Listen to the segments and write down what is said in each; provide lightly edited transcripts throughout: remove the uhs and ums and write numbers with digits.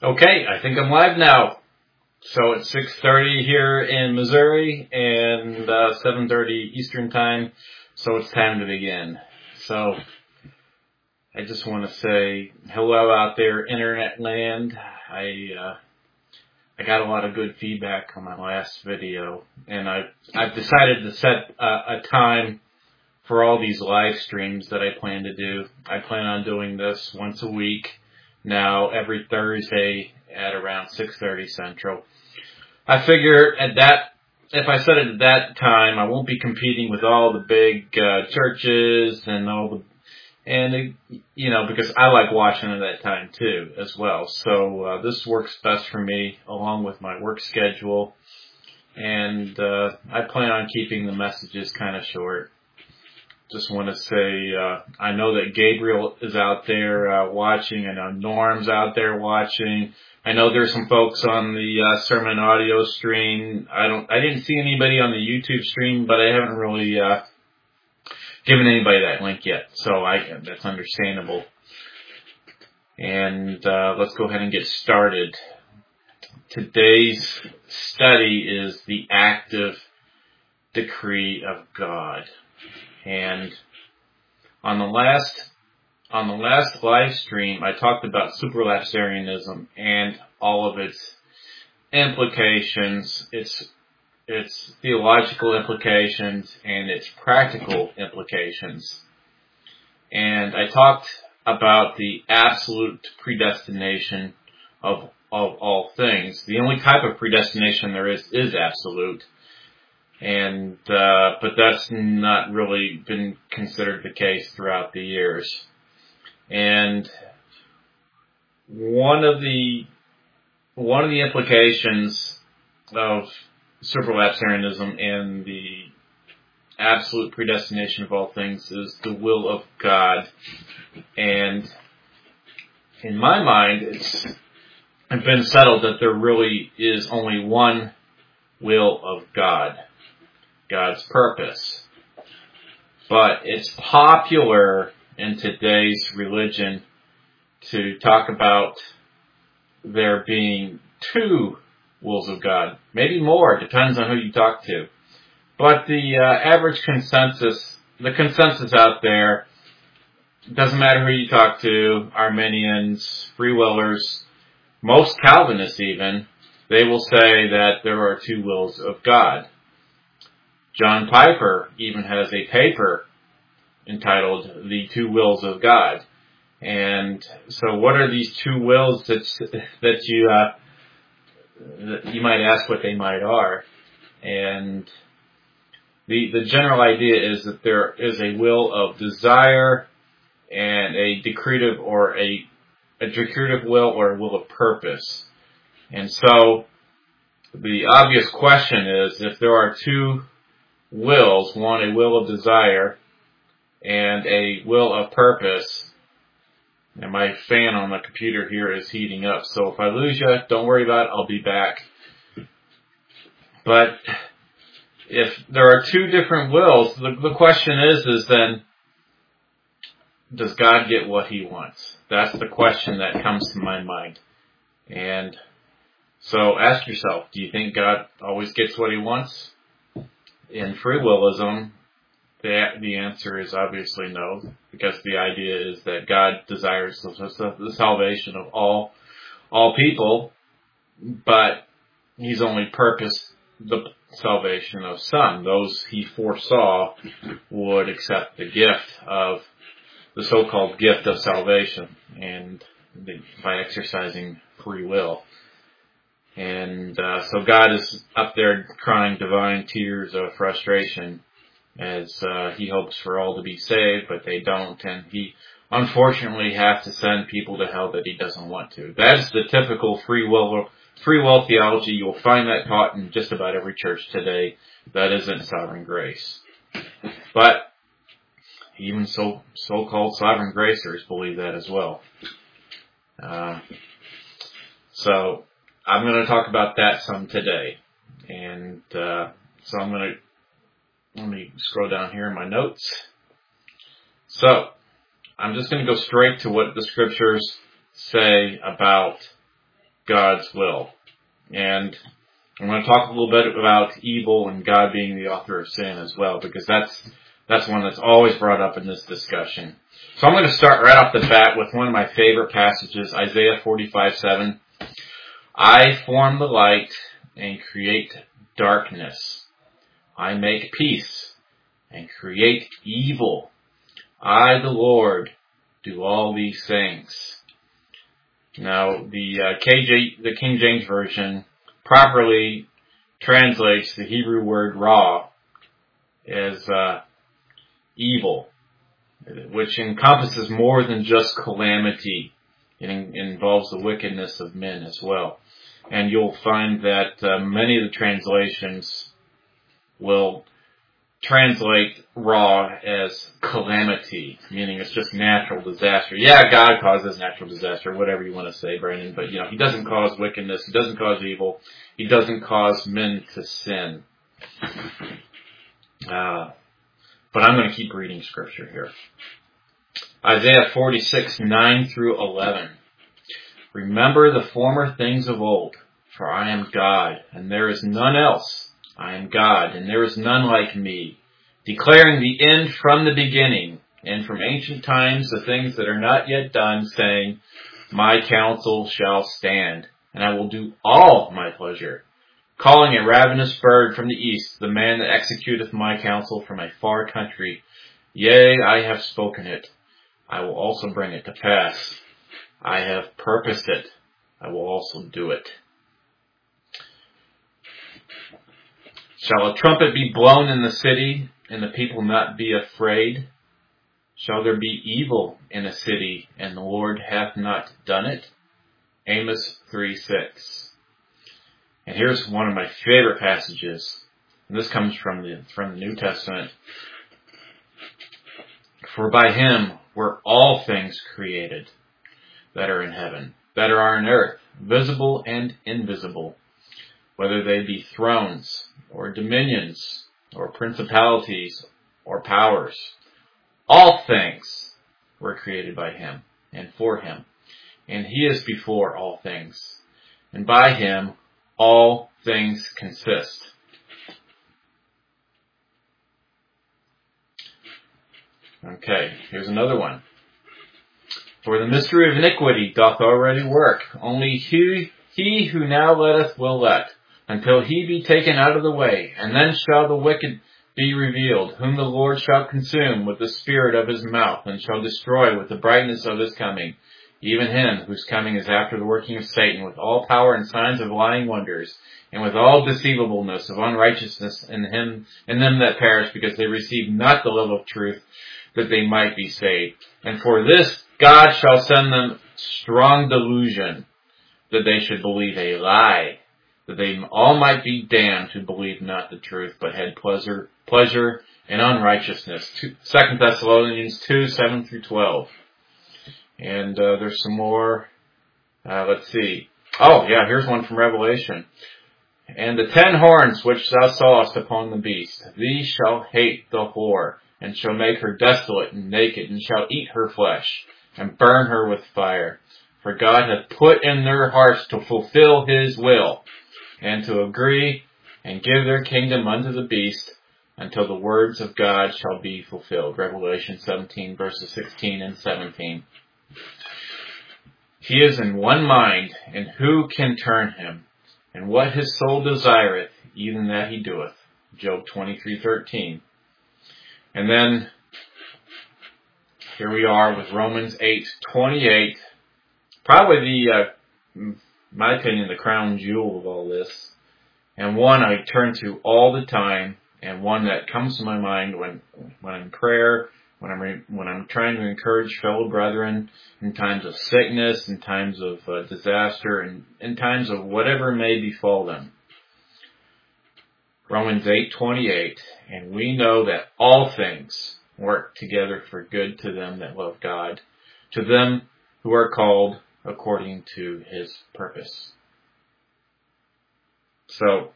Okay, I think I'm live now. So it's 6:30 here in Missouri and 7:30 Eastern Time, so it's time to begin. So I just want to say hello out there, Internet land. I got a lot of good feedback on my last video, and I've decided to set a time for all these live streams that I plan to do. I plan on doing this once a week now, every Thursday at around 6:30 Central. I figure if I set it at that time, I won't be competing with all the big churches and because I like watching at that time too as well. So this works best for me along with my work schedule, and I plan on keeping the messages kind of short. Just want to say, I know that Gabriel is out there watching. I know Norm's out there watching. I know there's some folks on the sermon audio stream. I didn't see anybody on the YouTube stream, but I haven't really given anybody that link yet. So that's understandable. And let's go ahead and get started. Today's study is the active decree of God. And on the last live stream, I talked about supralapsarianism and all of its implications, its theological implications, and its practical implications. And I talked about the absolute predestination of all things. The only type of predestination there is absolute. And but that's not really been considered the case throughout the years. And one of the implications of supralapsarianism and the absolute predestination of all things is the will of God. And in my mind, it's been settled that there really is only one will of God. God's purpose. But it's popular in today's religion to talk about there being two wills of God. Maybe more, depends on who you talk to. But the average consensus, the consensus out there, doesn't matter who you talk to, Arminians, Free Willers, most Calvinists even, they will say that there are two wills of God. John Piper even has a paper entitled The Two Wills of God. And so what are these two wills that you might ask what they might are? And the general idea is that there is a will of desire and a decretive or a decretive will or a will of purpose. And so the obvious question is, if there are two wills, one a will of desire and a will of purpose, and my fan on the computer here is heating up, so if I lose you, don't worry about it, I'll be back. But if there are two different wills, the question is then, does God get what he wants? That's the question that comes to my mind. And so ask yourself, do you think God always gets what he wants? In free willism, the answer is obviously no, because the idea is that God desires the salvation of all people, but he's only purposed the salvation of some. Those he foresaw would accept the gift of the so-called gift of salvation, and by exercising free will. And so God is up there crying divine tears of frustration as he hopes for all to be saved, but they don't, and he unfortunately has to send people to hell that he doesn't want to. That's the typical free will theology. You'll find that taught in just about every church today that isn't sovereign grace. But even so-called sovereign gracers believe that as well. So I'm going to talk about that some today. And so let me scroll down here in my notes. So I'm just going to go straight to what the scriptures say about God's will. And I'm going to talk a little bit about evil and God being the author of sin as well, because that's one that's always brought up in this discussion. So I'm going to start right off the bat with one of my favorite passages, Isaiah 45:7. I form the light and create darkness. I make peace and create evil. I, the Lord, do all these things. Now, the King James Version properly translates the Hebrew word ra as evil, which encompasses more than just calamity. It involves the wickedness of men as well. And you'll find that many of the translations will translate ra as calamity, meaning it's just natural disaster. Yeah, God causes natural disaster, whatever you want to say, Brandon, but He doesn't cause wickedness, He doesn't cause evil, He doesn't cause men to sin. But I'm going to keep reading scripture here. Isaiah 46:9-11. Remember the former things of old, for I am God, and there is none else. I am God, and there is none like me, declaring the end from the beginning, and from ancient times the things that are not yet done, saying, my counsel shall stand, and I will do all my pleasure. Calling a ravenous bird from the east, the man that executeth my counsel from a far country. Yea, I have spoken it. I will also bring it to pass. I have purposed it. I will also do it. Shall a trumpet be blown in the city, and the people not be afraid? Shall there be evil in a city, and the Lord hath not done it? Amos 3:6. And here's one of my favorite passages. And this comes from the New Testament. For by Him were all things created that are in heaven, that are on earth, visible and invisible, whether they be thrones, or dominions, or principalities, or powers. All things were created by Him, and for Him. And He is before all things. And by Him all things consist. Okay, here's another one. For the mystery of iniquity doth already work. Only he who now letteth will let, until he be taken out of the way. And then shall the wicked be revealed, whom the Lord shall consume with the spirit of His mouth, and shall destroy with the brightness of His coming. Even him whose coming is after the working of Satan, with all power and signs of lying wonders, and with all deceivableness of unrighteousness in them that perish, because they receive not the love of truth, that they might be saved. And for this God shall send them strong delusion, that they should believe a lie, that they all might be damned who believed not the truth, but had pleasure in unrighteousness. 2 Thessalonians 2:7-12. And there's some more. Let's see. Oh, yeah, here's one from Revelation. And the 10 horns which thou sawest upon the beast, these shall hate the whore, and shall make her desolate and naked, and shall eat her flesh, and burn her with fire. For God hath put in their hearts to fulfill His will, and to agree, and give their kingdom unto the beast, until the words of God shall be fulfilled. Revelation 17:16-17. He is in one mind, and who can turn him? And what his soul desireth, even that he doeth. Job 23:13. And then, here we are with Romans 8:28. Probably in my opinion, the crown jewel of all this. And one I turn to all the time, and one that comes to my mind when I'm in prayer, when I'm trying to encourage fellow brethren in times of sickness, in times of disaster, and in times of whatever may befall them. Romans 8:28, and we know that all things work together for good to them that love God, to them who are called according to His purpose. So,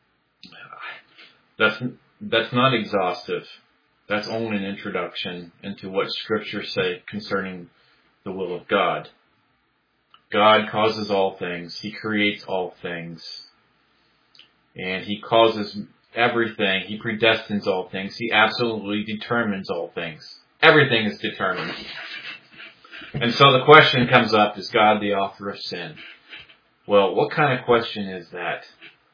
that's not exhaustive. That's only an introduction into what Scriptures say concerning the will of God. God causes all things. He creates all things. And He causes everything. He predestines all things. He absolutely determines all things. Everything is determined. And so the question comes up, is God the author of sin? Well, what kind of question is that?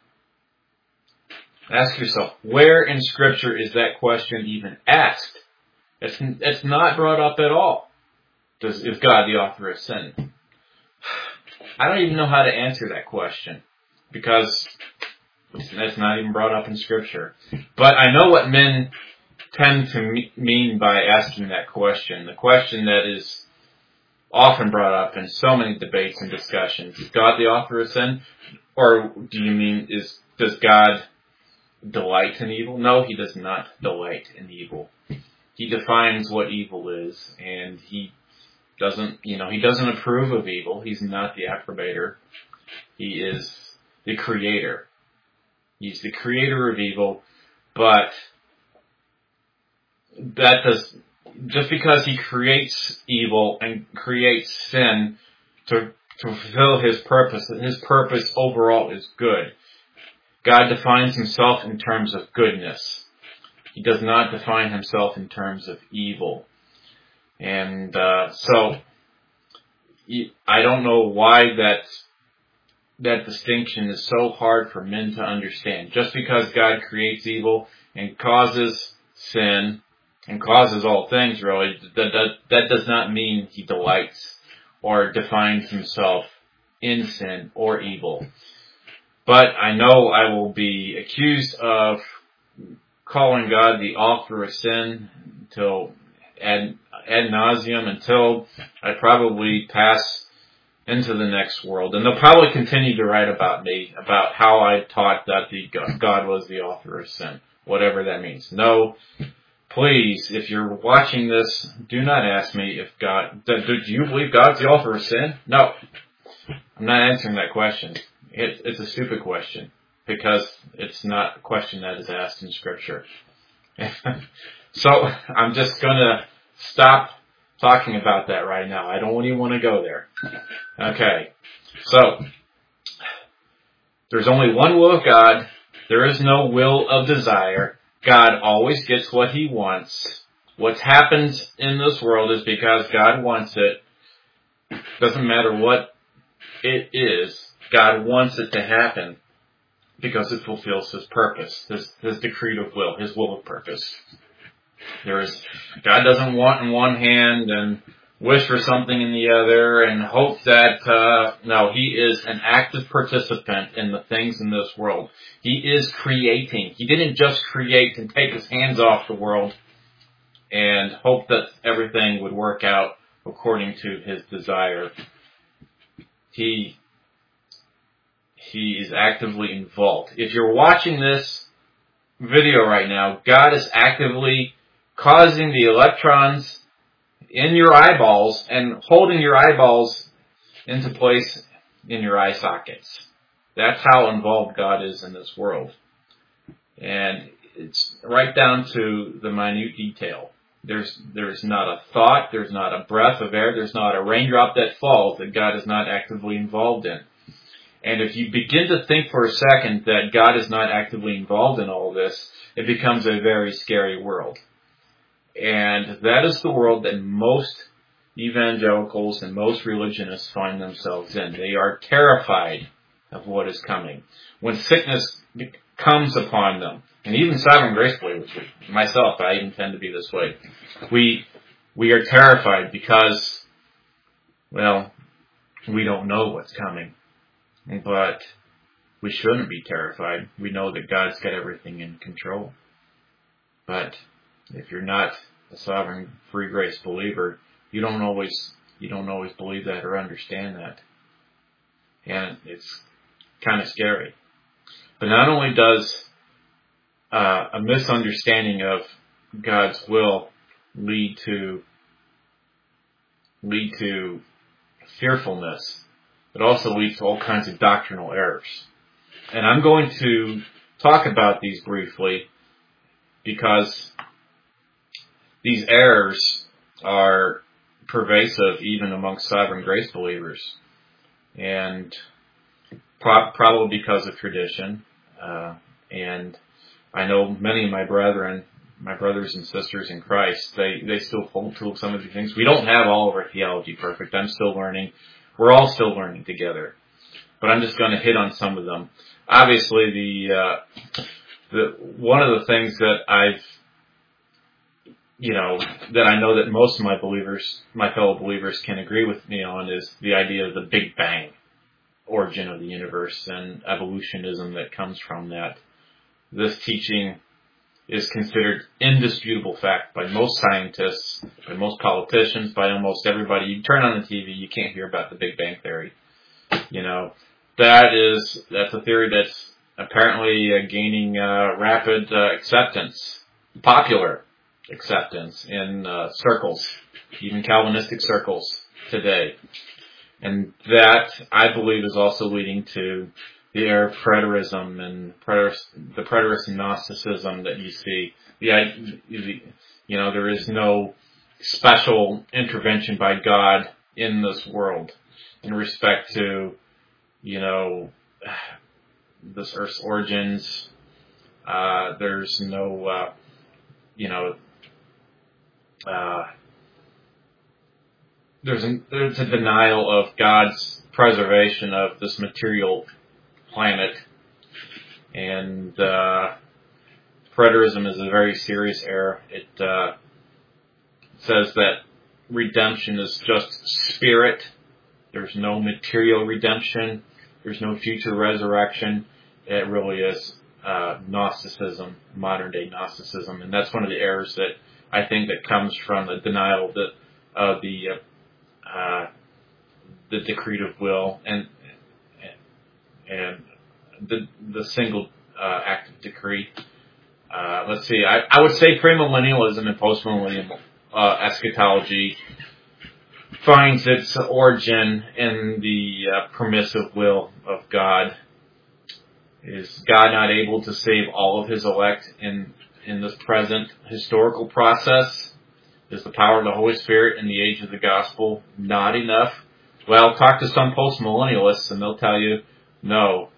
Ask yourself, where in Scripture is that question even asked? It's not brought up at all. Is God the author of sin? I don't even know how to answer that question, because that's not even brought up in Scripture. But I know what men tend to mean by asking that question. The question that is often brought up in so many debates and discussions. Is God the author of sin? Or do you mean, does God delight in evil? No, He does not delight in evil. He defines what evil is, and He doesn't approve of evil. He's not the approbator. He is the creator. He's the creator of evil, but just because He creates evil and creates sin to fulfill His purpose overall is good. God defines Himself in terms of goodness. He does not define Himself in terms of evil. And so I don't know why that distinction is so hard for men to understand. Just because God creates evil and causes sin and causes all things, really, that does not mean He delights or defines Himself in sin or evil. But I know I will be accused of calling God the author of sin until ad nauseum, until I probably pass into the next world. And they'll probably continue to write about me, about how I taught that God was the author of sin, whatever that means. No, please, if you're watching this, do not ask me if do you believe God's the author of sin? No. I'm not answering that question. It's a stupid question, because it's not a question that is asked in Scripture. So I'm just going to stop talking about that right now. I don't even want to go there. Okay. So there's only one will of God. There is no will of desire. God always gets what He wants. What happens in this world is because God wants it. Doesn't matter what it is. God wants it to happen because it fulfills His purpose, His decreed of will, His will of purpose. God doesn't want in one hand and wish for something in the other and hope that, no, He is an active participant in the things in this world. He is creating. He didn't just create and take His hands off the world and hope that everything would work out according to His desire. He is actively involved. If you're watching this video right now, God is actively causing the electrons in your eyeballs and holding your eyeballs into place in your eye sockets. That's how involved God is in this world. And it's right down to the minute detail. There's not a thought, there's not a breath of air, there's not a raindrop that falls that God is not actively involved in. And if you begin to think for a second that God is not actively involved in all this, it becomes a very scary world. And that is the world that most evangelicals and most religionists find themselves in. They are terrified of what is coming. When sickness comes upon them, and even Sovereign Grace believers, myself, I even tend to be this way, we are terrified because, well, we don't know what's coming. But we shouldn't be terrified. We know that God's got everything in control. But if you're not a Sovereign Free Grace believer, you don't always believe that or understand that. And it's kind of scary. But not only does a misunderstanding of God's will lead to fearfulness, it also leads to all kinds of doctrinal errors. And I'm going to talk about these briefly because these errors are pervasive even amongst Sovereign Grace believers. and probably because of tradition. And I know many of my brothers and sisters in Christ, they still hold to some of the things. We don't have all of our theology perfect. I'm still learning. We're all still learning together. But I'm just going to hit on some of them. Obviously, the one of the things that that I know that most of my fellow believers can agree with me on is the idea of the Big Bang origin of the universe and evolutionism that comes from that. This teaching is considered indisputable fact by most scientists, by most politicians, by almost everybody. You turn on the TV, you can't hear about the Big Bang theory. That's a theory that's apparently gaining rapid acceptance, popular acceptance in circles, even Calvinistic circles today. And that, I believe, is also leading to the era of preterism and the preterist Gnosticism that you see. There is no special intervention by God in this world in respect to, this Earth's origins. There's no, there's a denial of God's preservation of this material planet, and preterism is a very serious error. It says that redemption is just spirit. There's no material redemption. There's no future resurrection. It really is Gnosticism, modern day Gnosticism, and that's one of the errors that I think that comes from the denial of the decretive will and the single act of decree. Let's see. I would say premillennialism and postmillennial eschatology finds its origin in the permissive will of God. Is God not able to save all of His elect in this present historical process? Is the power of the Holy Spirit in the age of the gospel not enough? Well, talk to some postmillennialists and they'll tell you no.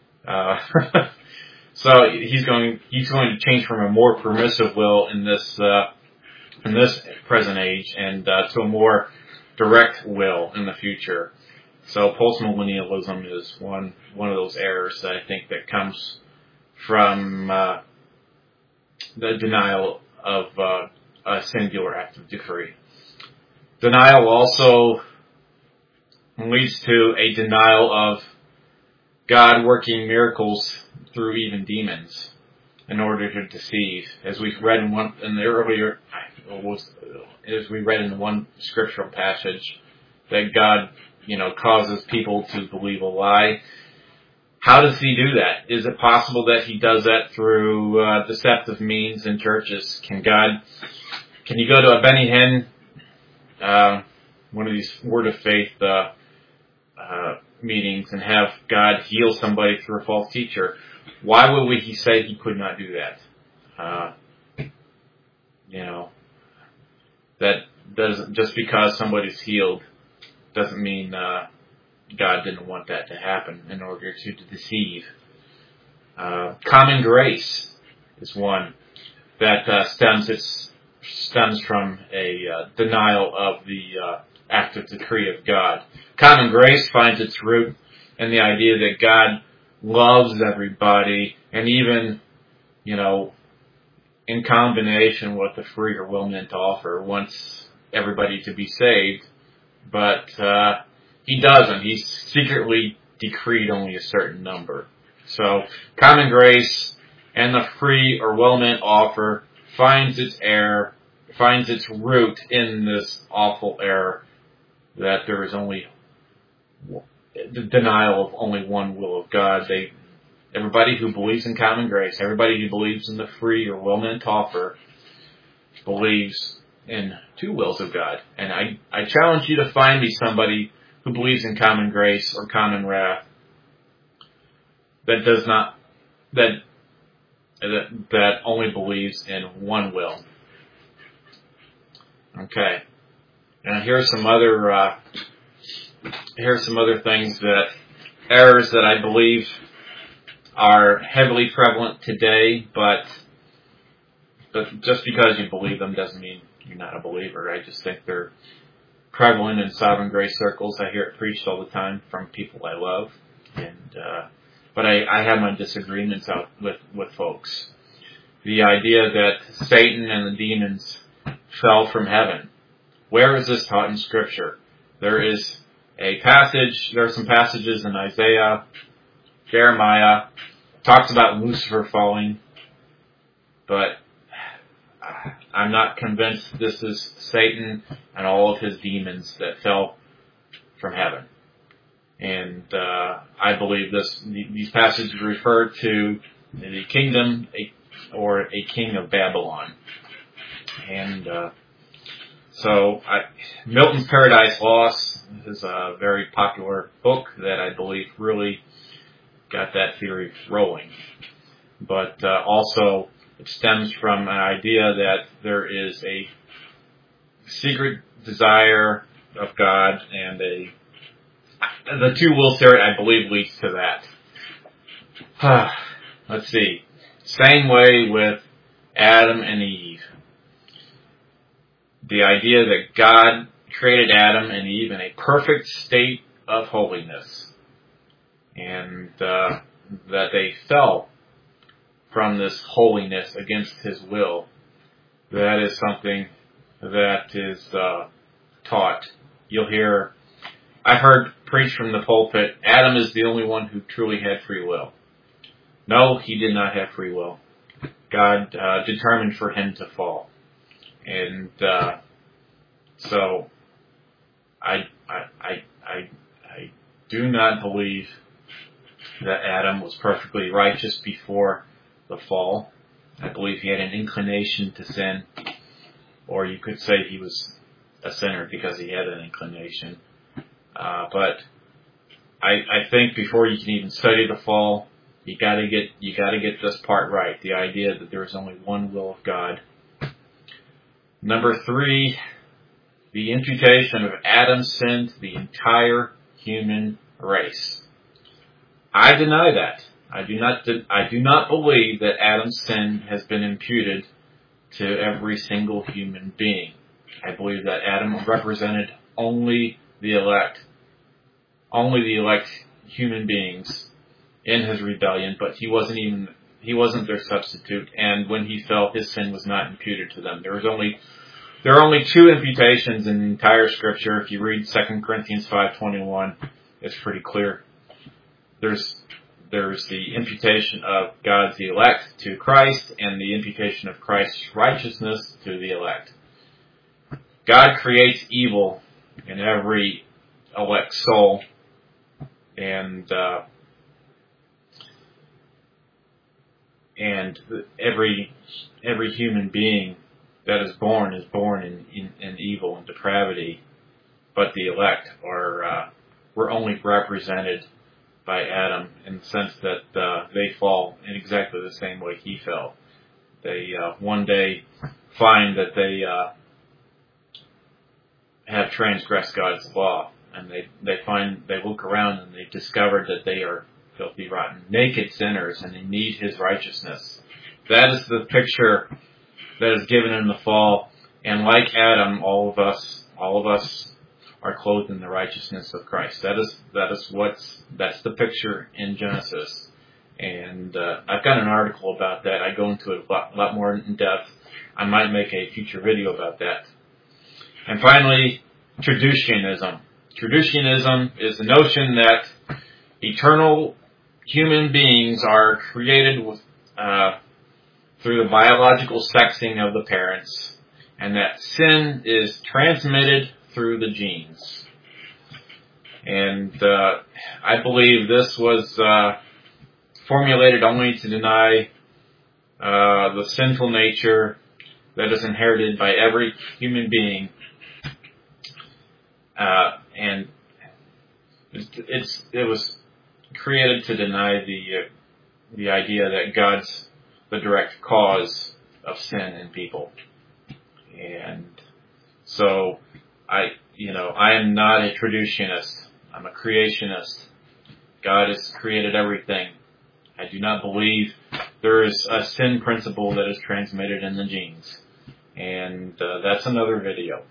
So he's going to change from a more permissive will in this present age and to a more direct will in the future. So postmillennialism is one of those errors that I think that comes from the denial of a singular act of decree. Denial also leads to a denial of God working miracles through even demons in order to deceive. As we read in the one scriptural passage, that God, causes people to believe a lie. How does He do that? Is it possible that He does that through deceptive means in churches? Can you go to a Benny Hinn, one of these Word of Faith meetings, and have God heal somebody through a false teacher? Why would He say He could not do that? That doesn't, just because somebody's healed doesn't mean God didn't want that to happen in order to deceive. Common grace is one that stems from a denial of the active decree of God. Common grace finds its root in the idea that God loves everybody, and even, in combination with the free or will meant offer, wants everybody to be saved, but He doesn't. He's secretly decreed only a certain number. So common grace and the free or well meant offer finds its root in this awful error that there is only the denial of only one will of God. Everybody who believes in common grace, everybody who believes in the free or well meant offer, believes in two wills of God. And I challenge you to find me somebody who believes in common grace or common wrath that does not, that only believes in one will. Okay. And here's some other here's some other things errors that I believe are heavily prevalent today, but just because you believe them doesn't mean you're not a believer. I just think they're prevalent in sovereign grace circles. I hear it preached all the time from people I love, but I have my disagreements out with folks. The idea that Satan and the demons fell from heaven. Where is this taught in Scripture? There are some passages in Isaiah, Jeremiah, talks about Lucifer falling, but I'm not convinced this is Satan and all of his demons that fell from heaven. And I believe these passages refer to the kingdom or a king of Babylon. And so Milton's Paradise Lost is a very popular book that I believe really got that theory rolling. But also it stems from an idea that there is a secret desire of God, and the two-will theory, I believe, leads to that. Let's see. Same way with Adam and Eve. The idea that God created Adam and Eve in a perfect state of holiness, and that they fell from this holiness against his will. That is something that is taught. I've heard preached from the pulpit, Adam is the only one who truly had free will. No, he did not have free will. God determined for him to fall. And so I do not believe that Adam was perfectly righteous before the fall. I believe he had an inclination to sin, or you could say he was a sinner because he had an inclination. But I think before you can even study the fall, you gotta get this part right. The idea that there is only one will of God. Number 3, the imputation of Adam's sin to the entire human race. I deny that. I do not believe that Adam's sin has been imputed to every single human being. I believe that Adam represented only the elect human beings in his rebellion, but he wasn't their substitute, and when he fell, his sin was not imputed to them. There are only 2 imputations in the entire Scripture. If you read 2 Corinthians 5:21, it's pretty clear. There's the imputation of God's elect to Christ, and the imputation of Christ's righteousness to the elect. God creates evil in every elect soul, and every human being that is born in evil and depravity, but the elect were only represented by Adam in the sense that they fall in exactly the same way he fell. They one day find that they have transgressed God's law, and they look around and they discover that they are filthy, rotten, naked sinners, and they need his righteousness. That is the picture that is given in the fall, and like Adam, all of us are clothed in the righteousness of Christ. That's the picture in Genesis. And I've got an article about that. I go into it a lot more in depth. I might make a future video about that. And finally, Traducianism. Traducianism is the notion that eternal human beings are created through the biological sexing of the parents, and that sin is transmitted through the genes. And I believe this was formulated only to deny the sinful nature that is inherited by every human being, and it was created to deny the idea that God's the direct cause of sin in people. And so I am not a traducianist. I'm a creationist. God has created everything. I do not believe there is a sin principle that is transmitted in the genes. And that's another video.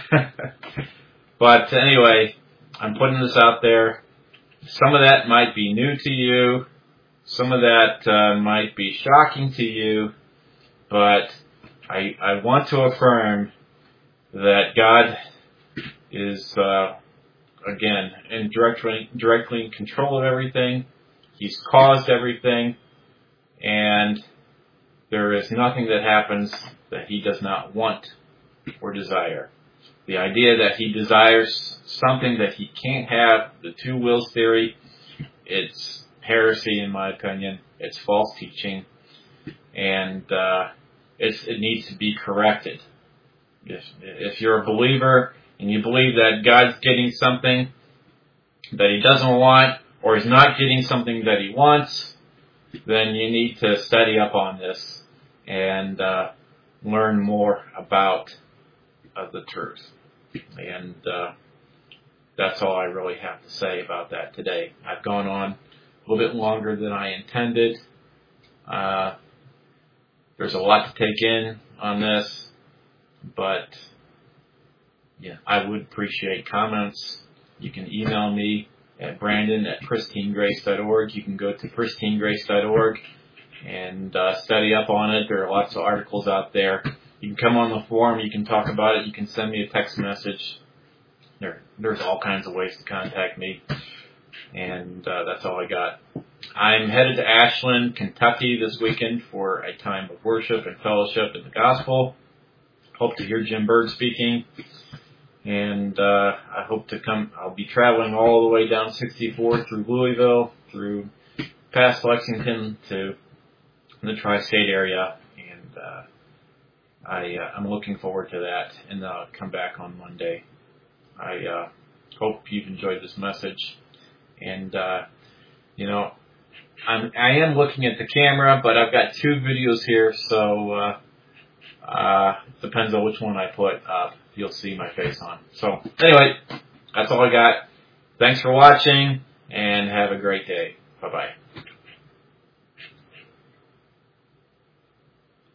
But anyway, I'm putting this out there. Some of that might be new to you. Some of that might be shocking to you. But I want to affirm that God is, again, directly in control of everything. He's caused everything. And there is nothing that happens that He does not want or desire. The idea that He desires something that He can't have, the two wills theory, it's heresy in my opinion. It's false teaching. And it needs to be corrected. If you're a believer and you believe that God's getting something that He doesn't want, or He's not getting something that He wants, then you need to study up on this and learn more about the truth. And that's all I really have to say about that today. I've gone on a little bit longer than I intended. There's a lot to take in on this, but yeah, I would appreciate comments. You can email me at brandon@pristinegrace.org. You can go to pristinegrace.org and study up on it. There are lots of articles out there. You can come on the forum. You can talk about it. You can send me a text message. There's all kinds of ways to contact me. And that's all I got. I'm headed to Ashland, Kentucky this weekend for a time of worship and fellowship in the gospel. Hope to hear Jim Berg speaking. And I hope to come. I'll be traveling all the way down 64 through Louisville, through past Lexington to the tri-state area. And I'm looking forward to that. And I'll come back on Monday. I hope you've enjoyed this message. And, I am looking at the camera, but I've got two videos here, so it depends on which one I put up. You'll see my face on. So, anyway, that's all I got. Thanks for watching, and have a great day. Bye-bye.